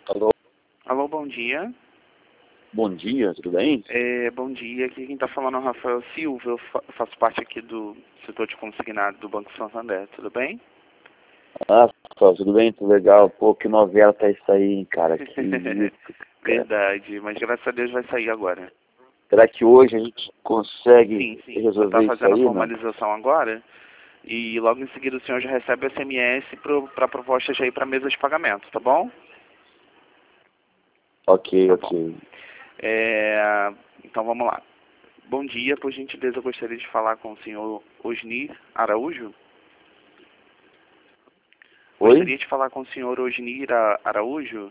Alô, Alô, bom dia. bom dia, tudo bem? Bom dia. Aqui quem está falando é o Rafael Silva. Eu faço parte aqui do setor de consignado do Banco Santander. Tudo bem? Ah, pessoal, tudo bem? Tudo legal? Pô, que novela tá isso aí, hein, cara? Que isso, cara. Verdade, mas graças a Deus vai sair agora. Será que hoje a gente consegue Sim. Vou estar resolver isso fazendo a aí, não? formalização agora. E logo em seguida o senhor já recebe o SMS para proposta já ir para a mesa de pagamento, tá bom? Ok, Tá bom. ok. Então vamos lá. Bom dia, por gentileza eu gostaria de falar com o senhor Osni Araújo. Oi? Gostaria de falar com o senhor Osni Araújo.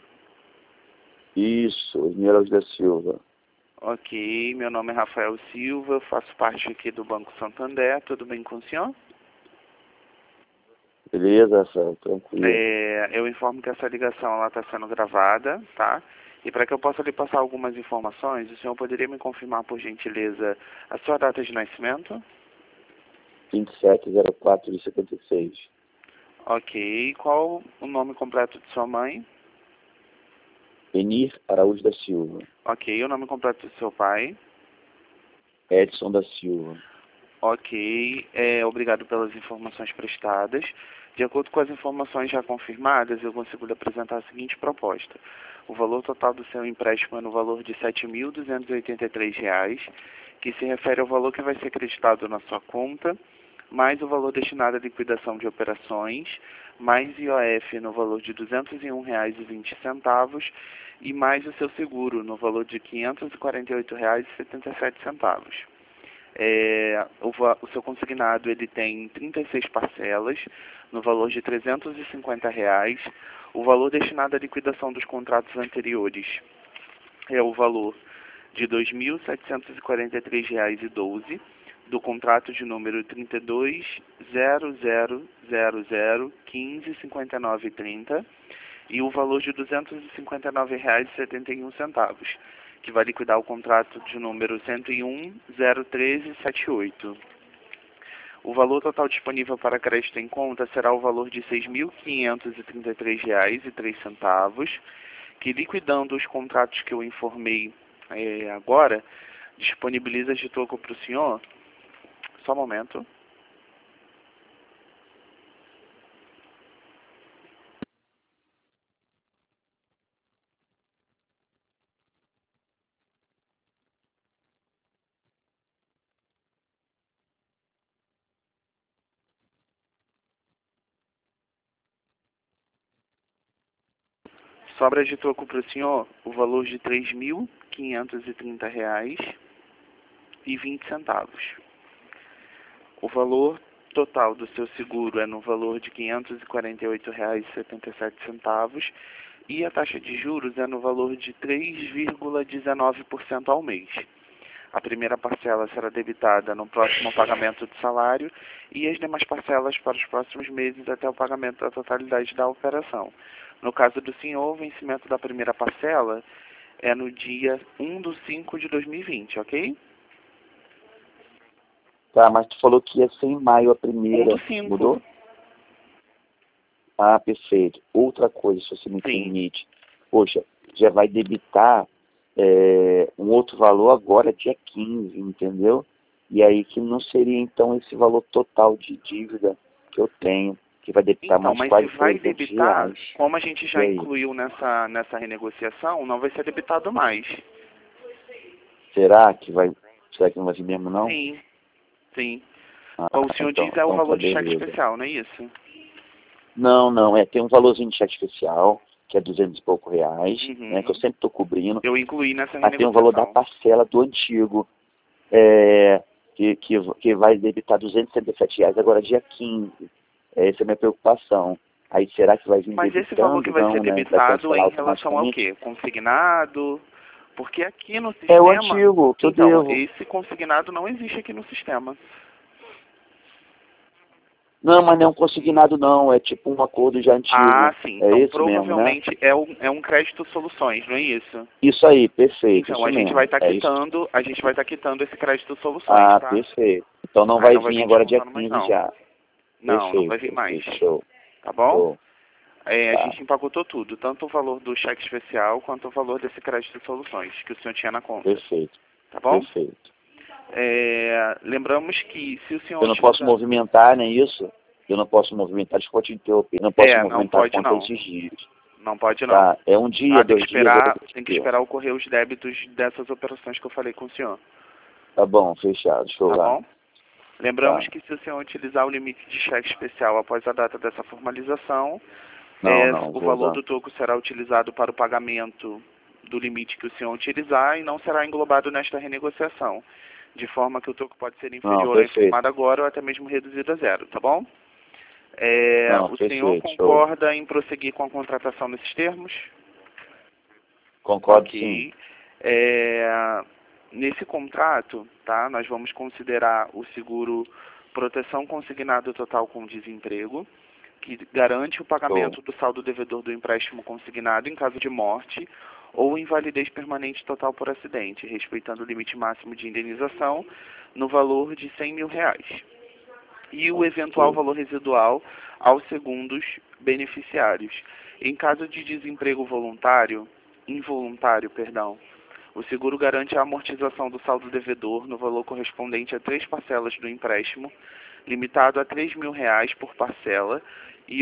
Isso, Esmeralda da Silva. Ok, meu nome é Rafael Silva, eu faço parte aqui do Banco Santander, tudo bem com o senhor? Beleza, Rafael? Tranquilo. Eu informo que essa ligação está sendo gravada, tá? E para que eu possa lhe passar algumas informações, o senhor poderia me confirmar, por gentileza, a sua data de nascimento? 2704/76. Ok, qual o nome completo de sua mãe? Enir Araújo da Silva. Ok, o nome completo do seu pai? Edson da Silva. Ok, obrigado pelas informações prestadas. De acordo com as informações já confirmadas, eu consigo lhe apresentar a seguinte proposta. O valor total do seu empréstimo é no valor de R$ 7.283, que se refere ao valor que vai ser acreditado na sua conta, mais o valor destinado à liquidação de operações, mais IOF no valor de R$ 201,20 e mais o seu seguro no valor de R$ 548,77. O seu consignado ele tem 36 parcelas no valor de R$ 350. O valor destinado à liquidação dos contratos anteriores é o valor de R$ 2.743,12 do contrato de número 32.0000155930 e o valor de R$ 259,71 que vai liquidar o contrato de número 101.01378. O valor total disponível para crédito em conta será o valor de R$ 6.533,03, que liquidando os contratos que eu informei agora, disponibiliza de toco para o senhor. Só um momento. Sobra de toco para o senhor o valor de R$ 3.530,20. O valor total do seu seguro é no valor de R$ 548,77 e a taxa de juros é no valor de 3,19% ao mês. A primeira parcela será debitada no próximo pagamento de salário e as demais parcelas para os próximos meses até o pagamento da totalidade da operação. No caso do senhor, o vencimento da primeira parcela é no dia 1/5/2020, ok? Tá, mas tu falou que ia ser em maio a 1 primeira. do 5. Mudou? Ah, perfeito. Outra coisa, se você me Sim. permite. Poxa, já vai debitar um outro valor agora, dia 15, entendeu? E aí que não seria, então, esse valor total de dívida que eu tenho, que vai debitar Então, mais mas se quase vai 300 debitar, reais. como a gente E já aí? incluiu nessa renegociação, não vai ser debitado mais. Será que vai... Será que não vai vir mesmo, não? Sim, sim. Ah, O senhor diz é o então tá valor de cheque beleza. especial, não é isso? Não, tem um valorzinho de cheque especial, que é 200 e pouco reais, né, que eu Uhum. sempre estou cobrindo. Eu incluí nessa Mas tem o valor da renegociação. parcela do antigo, que vai debitar R$ 277 agora dia 15. Essa é a minha preocupação. Aí será que vai vir Mas esse valor que debitando? vai ser Não, né? Vai debitado é cancelar em relação ao automaticamente? quê? Consignado? Porque aqui no É o sistema... antigo que eu Então, devo. esse consignado não existe aqui no sistema. Não, mas não é um consignado não, é tipo um acordo já Ah, antigo. sim. É Então, esse mesmo, né? provavelmente é um crédito soluções, não é isso? Isso aí, perfeito, Então, isso a gente vai mesmo. estar É isso. quitando esse crédito soluções, Ah, tá? perfeito. Então não Aí vai não vai vir vir agora dia descontando mais 15 não. já. Não vai Perfeito, vir mais. perfeito, show, Tá bom? show. A Tá. gente empacotou tudo, tanto o valor do cheque especial quanto o valor desse crédito de soluções que o senhor tinha na conta. Perfeito. Tá bom? Perfeito. Lembramos que se o senhor Eu não posso utilizar... movimentar, nem isso? Eu não posso movimentar, desculpa te interromper. Eu não posso não movimentar pode contra não. esses dias. Não pode não. Tá. É um dia, Tem 2 que dias, tem que esperar ocorrer os débitos dessas operações que eu falei com o senhor. Tá bom, fechado. Show Tá lá. bom? Lembramos Tá. que se o senhor utilizar o limite de cheque especial após a data dessa formalização, Não, o vou valor usar. do toco será utilizado para o pagamento do limite que o senhor utilizar e não será englobado nesta renegociação, de forma que o toco pode ser Não, inferior ao perfeito. informado agora ou até mesmo reduzido a zero, tá bom? Não, O senhor perfeito. Show. concorda em prosseguir com a contratação nesses termos? Concordo Ok. sim. Nesse contrato, tá, nós vamos considerar o seguro proteção consignado total com desemprego, que garante o pagamento do saldo devedor do empréstimo consignado em caso de morte ou invalidez permanente total por acidente, respeitando o limite máximo de indenização no valor de R$ 100.000. E o eventual valor residual aos segundos beneficiários. Em caso de desemprego involuntário, o seguro garante a amortização do saldo devedor no valor correspondente a 3 parcelas do empréstimo, limitado a R$ 3.000 por parcela, e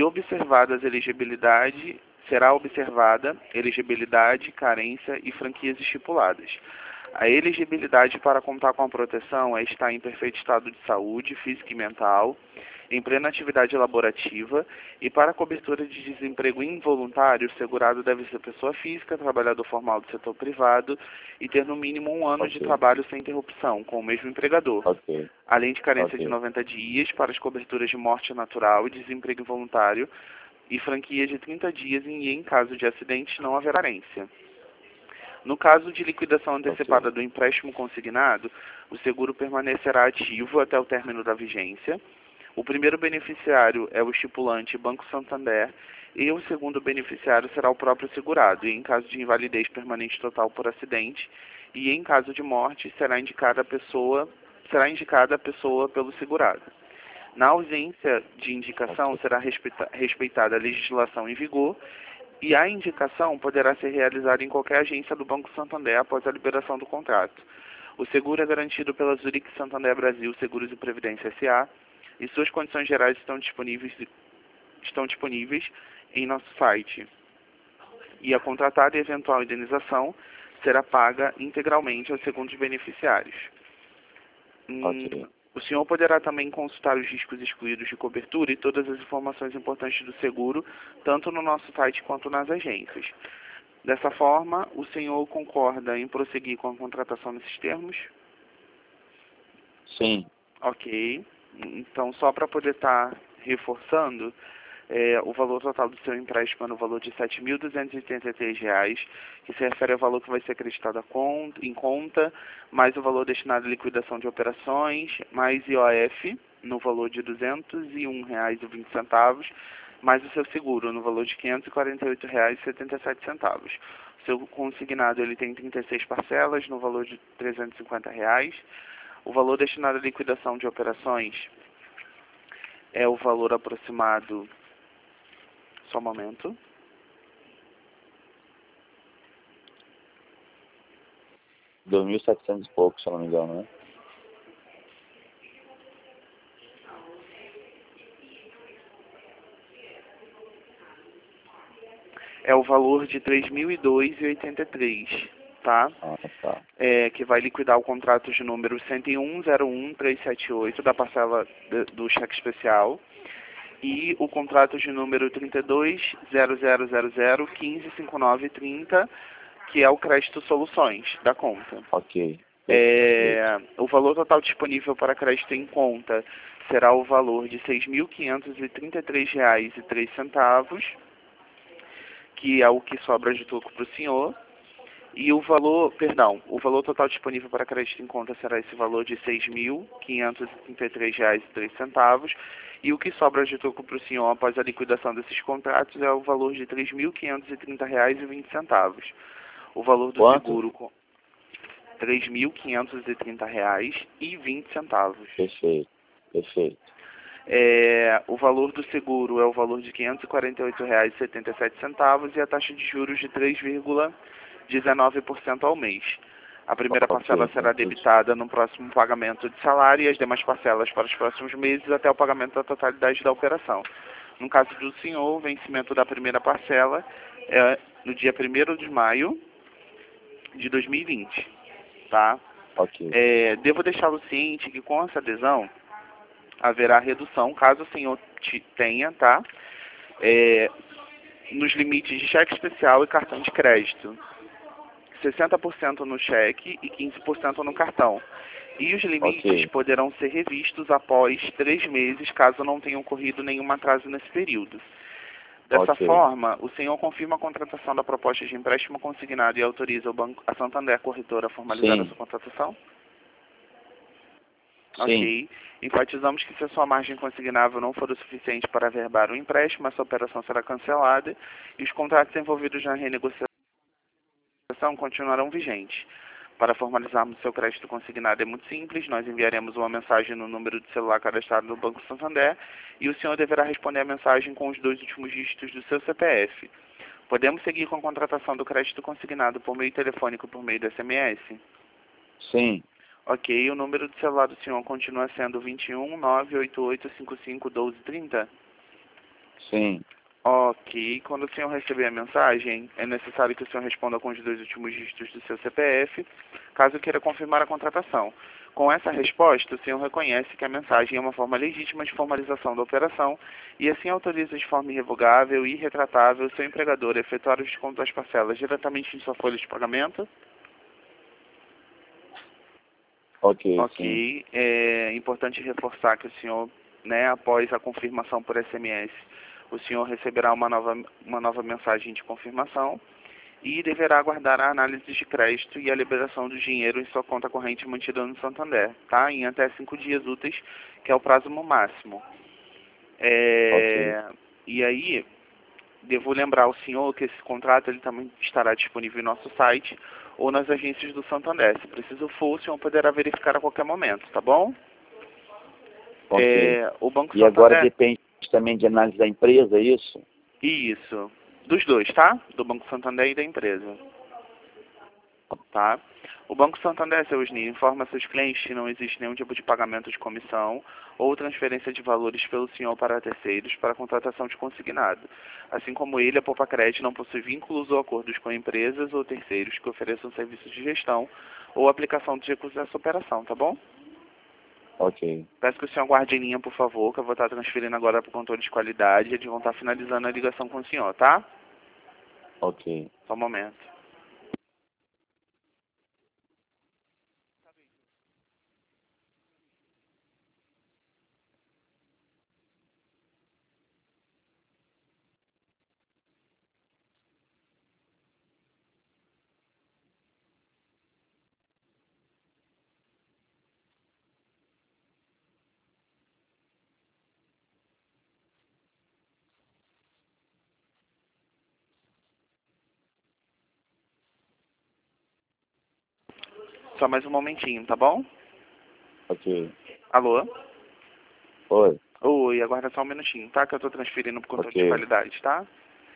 será observada elegibilidade, carência e franquias estipuladas. A elegibilidade para contar com a proteção é estar em perfeito estado de saúde, física e mental, em plena atividade laborativa, e para a cobertura de desemprego involuntário, o segurado deve ser pessoa física, trabalhador formal do setor privado e ter no mínimo 1 ano de trabalho sem interrupção com o mesmo empregador, além de carência de 90 dias para as coberturas de morte natural e desemprego involuntário e franquia de 30 dias e, em caso de acidente, não haverá carência. No caso de liquidação antecipada do empréstimo consignado, o seguro permanecerá ativo até o término da vigência. O primeiro beneficiário é o estipulante Banco Santander e o segundo beneficiário será o próprio segurado. E em caso de invalidez permanente total por acidente e em caso de morte, será indicada a pessoa pelo segurado. Na ausência de indicação, será respeitada a legislação em vigor e a indicação poderá ser realizada em qualquer agência do Banco Santander após a liberação do contrato. O seguro é garantido pela Zurich Santander Brasil Seguros e Previdência S.A. e suas condições gerais estão disponíveis em nosso site. E a contratada e eventual indenização será paga integralmente aos segundos beneficiários. O senhor poderá também consultar os riscos excluídos de cobertura e todas as informações importantes do seguro, tanto no nosso site quanto nas agências. Dessa forma, o senhor concorda em prosseguir com a contratação nesses termos? Sim. Ok. Então, só para poder estar reforçando, o valor total do seu empréstimo é no valor de R$ 7.283, que se refere ao valor que vai ser acreditado em conta, mais o valor destinado à liquidação de operações, mais IOF, no valor de R$ 201,20, mais o seu seguro, no valor de R$ 548,77. O seu consignado ele tem 36 parcelas, no valor de R$ 350. O valor destinado à liquidação de operações é o valor aproximado... Só um momento. R$ 2.700 e pouco, se eu não me engano, né? É o valor de R$ 3.002,83, tá? Tá. Que vai liquidar o contrato de número 101.01378 da parcela do cheque especial e o contrato de número 32.0000.155930, que é o crédito soluções da conta. O valor total disponível para crédito em conta será o valor de R$ 6.533,03, que é o que sobra de toco para o senhor. E o valor total disponível para crédito em conta será esse valor de R$ 6.533,03. E o que sobra de toco para o senhor após a liquidação desses contratos é o valor de R$ 3.530,20. O valor do seguro R$ 3.530,20. Perfeito. O valor do seguro é o valor de R$ 548,77 e a taxa de juros de 3,19% ao mês. A primeira parcela será debitada no próximo pagamento de salário e as demais parcelas para os próximos meses até o pagamento da totalidade da operação. No caso do senhor, o vencimento da primeira parcela é no dia 1º de maio de 2020, tá? Ok. Devo deixá-lo ciente que com essa adesão haverá redução, caso o senhor tenha, tá? Nos limites de cheque especial e cartão de crédito. 60% no cheque e 15% no cartão. E os limites poderão ser revistos após 3 meses, caso não tenha ocorrido nenhum atraso nesse período. Dessa forma, o senhor confirma a contratação da proposta de empréstimo consignado e autoriza a Santander Corretora a formalizar essa contratação? Sim. Ok. Enfatizamos que se a sua margem consignável não for o suficiente para averbar o empréstimo, essa operação será cancelada e os contratos envolvidos na renegociação continuarão vigentes. Para formalizarmos seu crédito consignado é muito simples, nós enviaremos uma mensagem no número de celular cadastrado no Banco Santander e o senhor deverá responder a mensagem com os 2 últimos dígitos do seu CPF. Podemos seguir com a contratação do crédito consignado por meio telefônico por meio do SMS? Sim. Ok, o número de celular do senhor continua sendo 21 988 55 1230? Sim. Ok, quando o senhor receber a mensagem, é necessário que o senhor responda com os 2 últimos dígitos do seu CPF, caso queira confirmar a contratação. Com essa resposta, o senhor reconhece que a mensagem é uma forma legítima de formalização da operação e assim autoriza de forma irrevogável e irretratável o seu empregador a efetuar o desconto das parcelas diretamente em sua folha de pagamento? Ok. É importante reforçar que o senhor, após a confirmação por SMS, o senhor receberá uma nova mensagem de confirmação e deverá aguardar a análise de crédito e a liberação do dinheiro em sua conta corrente mantida no Santander, tá? Em até 5 dias úteis, que é o prazo máximo. E aí, devo lembrar ao senhor que esse contrato ele também estará disponível em nosso site ou nas agências do Santander. Se preciso for, o senhor poderá verificar a qualquer momento, tá bom? O Banco Santander... agora depende também de análise da empresa, é isso? Isso. Dos dois, tá? Do Banco Santander e da empresa. Tá? O Banco Santander, seu Osni, informa seus clientes que não existe nenhum tipo de pagamento de comissão ou transferência de valores pelo senhor para terceiros para a contratação de consignado. Assim como ele, a Poupa-Crédito não possui vínculos ou acordos com empresas ou terceiros que ofereçam serviços de gestão ou aplicação de recursos dessa operação, tá bom? Ok. Peço que o senhor aguarde em linha, por favor, que eu vou estar transferindo agora para o controle de qualidade e eles vão estar finalizando a ligação com o senhor, tá? Ok. Só um momento. Só mais um momentinho, tá bom? Ok. Alô? Oi. Oi, aguarda só um minutinho, tá? Que eu estou transferindo para o controle de qualidade, tá?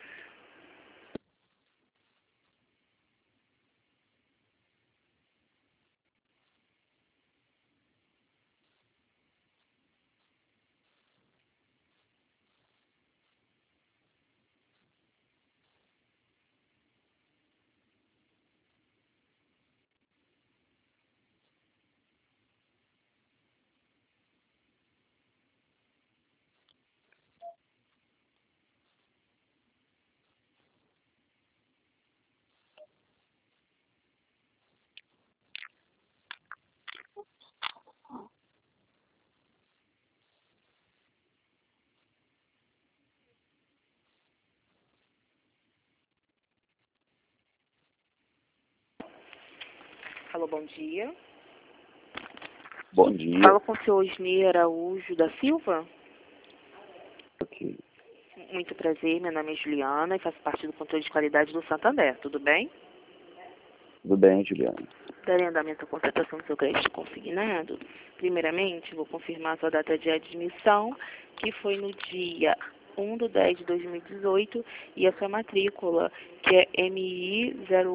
Alô, bom dia. Bom dia. Fala com o senhor Osni Araújo da Silva. Ok. Muito prazer, meu nome é Juliana e faço parte do controle de qualidade do Santander, tudo bem? Tudo bem, Juliana? Darei andamento à contratação do seu crédito consignado. Primeiramente, vou confirmar a sua data de admissão, que foi no dia 1/10/2018, e a sua matrícula, que é MI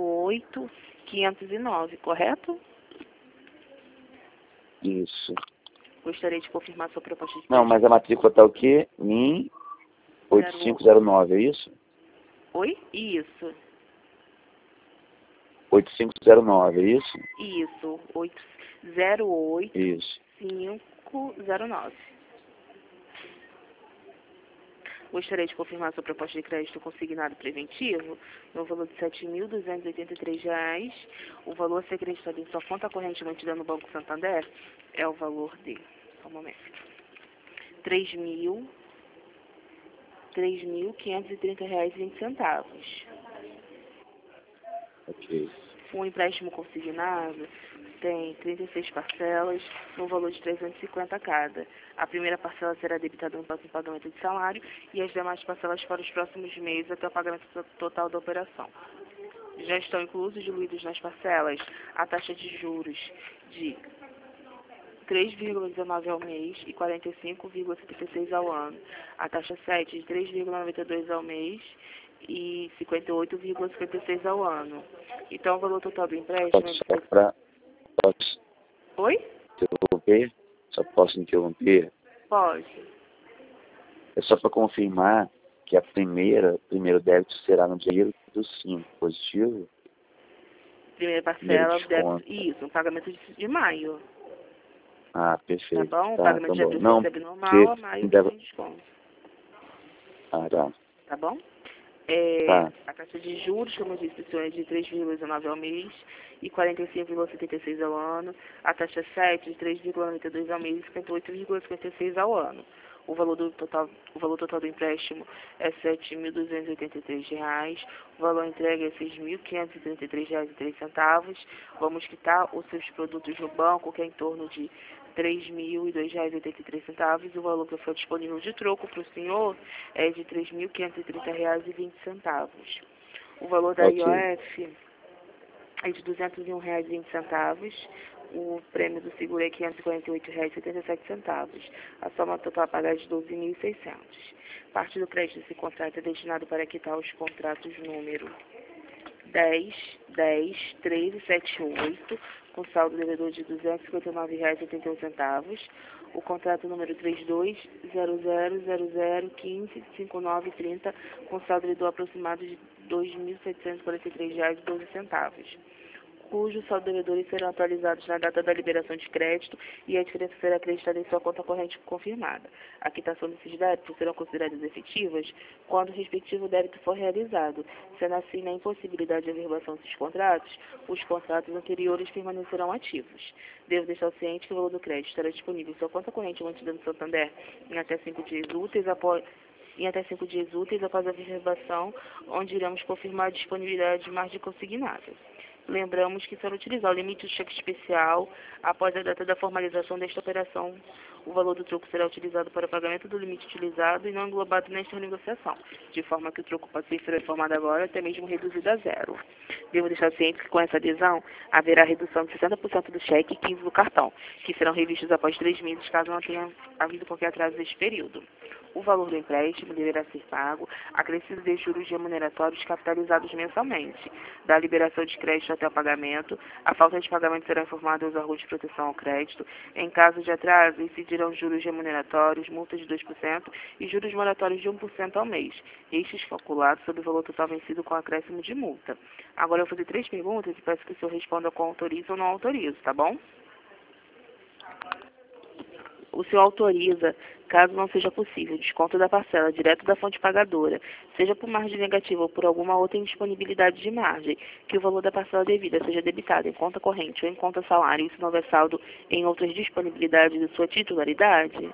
08509, correto? Isso. Gostaria de confirmar sua proposta de Não, crédito. mas a matrícula tá o quê? MIN 8509, é isso? Oi? Isso. 8509, é isso? Isso. 08509. Isso. Gostaria de confirmar sua proposta de crédito consignado preventivo no valor de R$ 7.283. O valor a ser acreditado em sua conta corrente mantida no Banco Santander é o valor de, só um momento, R$ 3.530,20. Ok. O empréstimo consignado tem 36 parcelas, no valor de 350 cada. A primeira parcela será debitada no próximo pagamento de salário e as demais parcelas para os próximos meses até o pagamento total da operação. Já estão inclusos diluídos nas parcelas a taxa de juros de 3,19 ao mês e 45,76 ao ano. A taxa 7 de 3,92 ao mês e 58,56 ao ano. Então, o valor total do empréstimo... Posso Oi? interromper? Só posso interromper? Pode. É só para confirmar que primeiro débito será no dia do 5, positivo? Primeira parcela Primeiro deve... Isso, um pagamento de maio. Ah, Tá perfeito. bom? O Tá pagamento de bom. abril Não, recebe normal, a maio tem desconto. Ah, tá. Tá bom? Tá. A taxa de juros, como eu disse, é de 3,19 ao mês e 45,76 ao ano. A taxa 7 de 3,92 ao mês e 58,56 ao ano. O valor total do empréstimo é R$ 7.283. O valor entregue é R$ 6.533,03. Vamos quitar os seus produtos no banco, que é em torno de R$ 3.002,83. O valor que foi disponível de troco para o senhor é de R$ 3.530,20. O valor da IOF é de R$ 201,20. O prêmio do seguro é R$ 548,77. A soma total a pagar é de R$ 12.600. Parte do crédito desse contrato é destinado para quitar os contratos número 10, 10, 13, 7, 8, com saldo devedor de R$ 259,81. O contrato número 320000155930, com saldo devedor aproximado de R$ 2.743,12, cujos saldo devedores serão atualizados na data da liberação de crédito e a diferença será acreditada em sua conta corrente confirmada. A quitação desses débitos serão consideradas efetivas quando o respectivo débito for realizado. Sendo assim, na impossibilidade de averbação desses contratos, os contratos anteriores permanecerão ativos. Devo deixar ciente que o valor do crédito estará disponível em sua conta corrente mantida no Santander em até 5 dias úteis após a averbação, onde iremos confirmar a disponibilidade de margem consignada. Lembramos que, se utilizar o limite do cheque especial, após a data da formalização desta operação, o valor do troco será utilizado para o pagamento do limite utilizado e não englobado nesta negociação, de forma que o troco pode ser transformado agora, até mesmo reduzido a zero. Devo deixar ciente que, com essa adesão, haverá redução de 60% do cheque e 15% do cartão, que serão revistos após 3 meses, caso não tenha havido qualquer atraso neste período. O valor do empréstimo deverá ser pago acrescido de juros remuneratórios capitalizados mensalmente. Da liberação de crédito até o pagamento, a falta de pagamento será informada aos órgãos de proteção ao crédito. Em caso de atraso, incidirão juros remuneratórios, multas de 2% e juros moratórios de 1% ao mês. Estes calculados sobre o valor total vencido com acréscimo de multa. Agora eu vou fazer 3 perguntas e peço que o senhor responda com autorizo ou não autorizo, tá bom? O senhor autoriza, caso não seja possível, desconto da parcela direto da fonte pagadora, seja por margem negativa ou por alguma outra indisponibilidade de margem, que o valor da parcela devida seja debitado em conta corrente ou em conta salário, e se não houver saldo em outras disponibilidades de sua titularidade?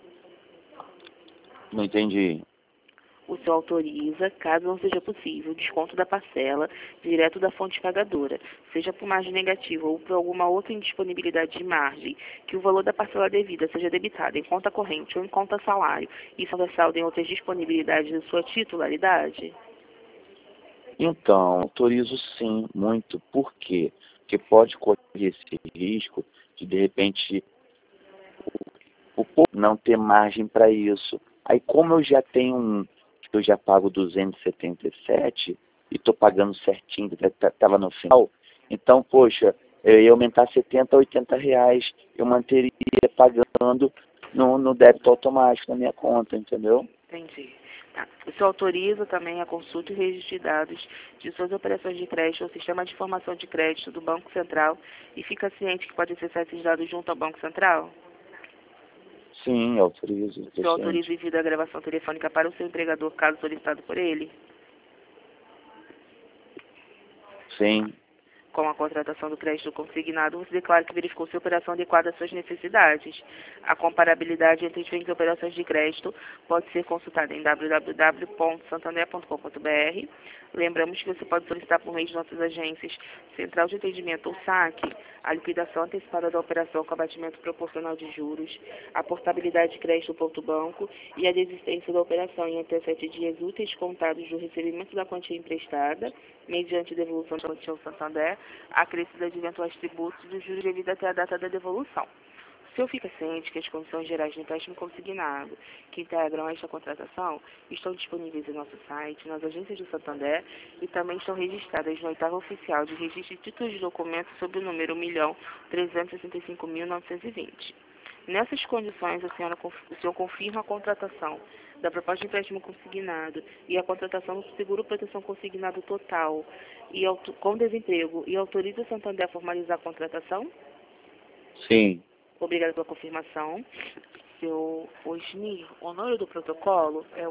Não entendi. O senhor autoriza, caso não seja possível, desconto da parcela direto da fonte pagadora, seja por margem negativa ou por alguma outra indisponibilidade de margem, que o valor da parcela devida seja debitado em conta corrente ou em conta salário, e se houver saldo em outras disponibilidades de sua titularidade? Então, autorizo sim, muito. Por quê? Porque pode correr esse risco de repente, o povo não ter margem para isso. Aí, como eu já tenho que eu já pago 277 e estou pagando certinho, estava no final, então, poxa, eu ia aumentar 70, 80 reais, eu manteria pagando no débito automático na minha conta, entendeu? Entendi. Tá. O senhor autoriza também a consulta e registro de dados de suas operações de crédito ao sistema de informação de crédito do Banco Central e fica ciente que pode acessar esses dados junto ao Banco Central? Sim, autorizo. O senhor autoriza envio da gravação telefônica para o seu empregador, caso solicitado por ele? Sim. Com a contratação do crédito consignado, você declara que verificou se a operação adequada às suas necessidades. A comparabilidade entre diferentes operações de crédito pode ser consultada em www.santander.com.br. Lembramos que você pode solicitar por meio de nossas agências Central de Atendimento ou SAC, a liquidação antecipada da operação com abatimento proporcional de juros, a portabilidade de crédito ponto banco e a desistência da operação em até 7 dias úteis contados do recebimento da quantia emprestada, mediante devolução da quantia ao Santander, acrescida de eventuais tributos dos juros devido até a data da devolução. O senhor fica ciente que as condições gerais de empréstimo consignado que integram esta contratação estão disponíveis em nosso site, nas agências do Santander e também estão registradas no oitavo oficial de registro de títulos de documentos sob o número 1.365.920. Nessas condições, o senhor confirma a contratação da proposta de empréstimo consignado e a contratação do seguro proteção consignado total com desemprego e autoriza o Santander a formalizar a contratação? Sim. Obrigada pela confirmação. Seu Osni, o número do protocolo é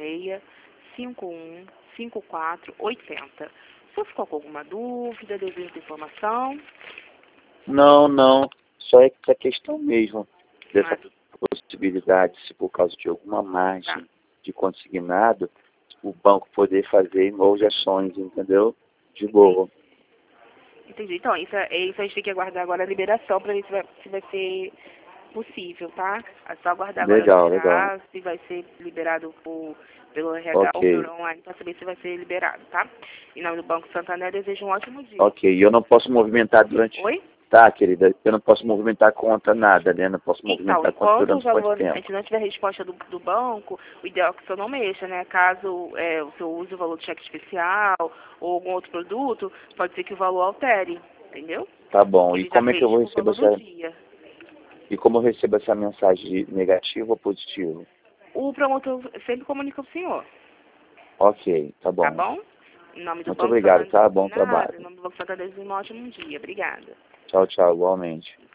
86515480. O senhor ficou com alguma dúvida, desejo de informação? Não. Só é essa questão mesmo dessa possibilidade, se por causa de alguma margem de consignado, o banco poder fazer imobilizações, entendeu? De boa. Entendi. Então, isso a gente tem que aguardar agora a liberação para ver se vai ser possível, tá? É só aguardar agora Legal. se vai ser liberado pelo RH ou pelo online para saber se vai ser liberado, tá? Em nome do Banco Santander, desejo um ótimo dia. Ok, e eu não posso movimentar durante... Oi? Tá, querida, eu não posso movimentar conta nada, né? Não posso movimentar conta durante quanto tempo? A gente não tiver resposta do banco, o ideal é que o senhor não mexa, né? Caso o senhor use o valor do cheque especial ou algum outro produto, pode ser que o valor altere, entendeu? Tá bom, e como é que eu vou receber E como eu recebo essa mensagem negativa ou positiva? O promotor sempre comunica ao senhor. Ok, tá bom. Tá bom? Em nome do Muito obrigado, tá? Bom trabalho. Em nome do Banco Santander, um ótimo dia. Obrigada. Tchau, igualmente.